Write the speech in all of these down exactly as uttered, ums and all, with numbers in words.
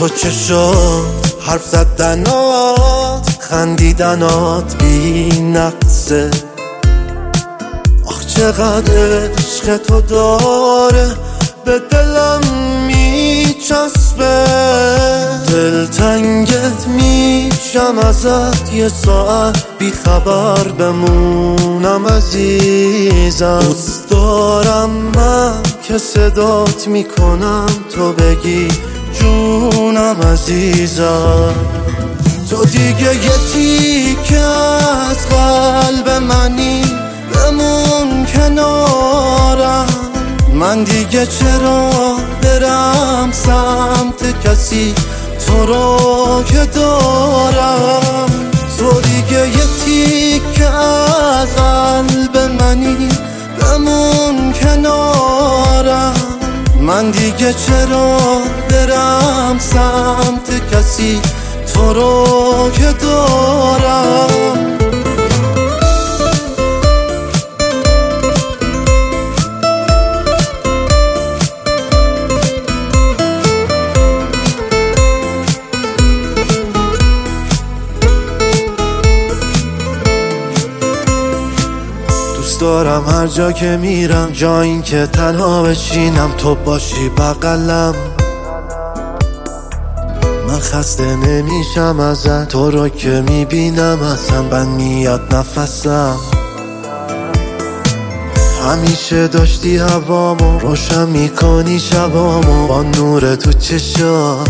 تو چه شد حرف زدنات خندیدنات بی نقصه، آخ چقدر عشق تو داره به دلم میچسبه. دلتنگت میشم ازت یه ساعت بی خبر بمونم عزیزم. دوست دارم من که صدات میکنم تو بگی جونم عزیزم. تو دیگه یه تیکه از قلب منی بمون کنارم. من دیگه چرا برم سمت کسی تو رو که دارم. تو دیگه یه تیکه از قلب منی بمون کنارم. من دیگه چرا برم سمت کسی تو رو که دارم. دوست دارم هر جا که میرم جا این که تنها بشینم تو باشی بغلم. من خسته نمیشم ازت تو رو که میبینم اصلا بند میاد نفسم. همیشه داشتی هوامو روشن میکنی شبامو با نور تو چشات.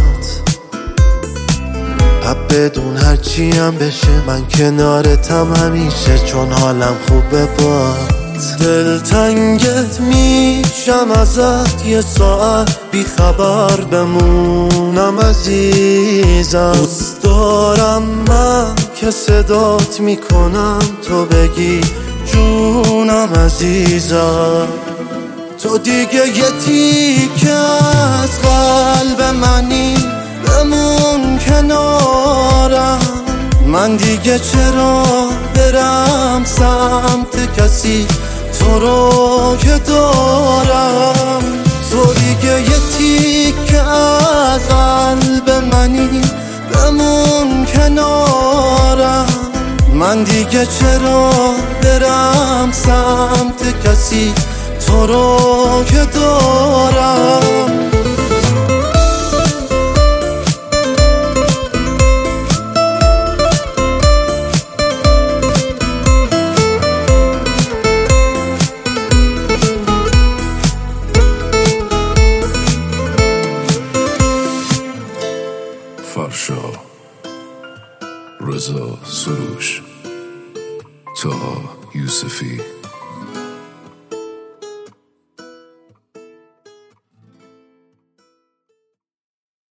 پس بدون هرچی هم بشه من کنارتم همیشه چون حالم خوبه باد. دلتنگت میشم ازت یه ساعت بی خبر بمونم عزیزم. دوست دارم من که صدات میکنم تو بگی جونم عزیزم. تو دیگه یه تیکه از قلب منی بمون کنارم. من دیگه چرا برم سمت کسی تو رو که دارم. تو دیگه یه تیکه از قلب منی بمون کنارم. من دیگه چرا برم سمت کسی تو رو که دارم. فرشا، رضا سروش، طه یوسفی.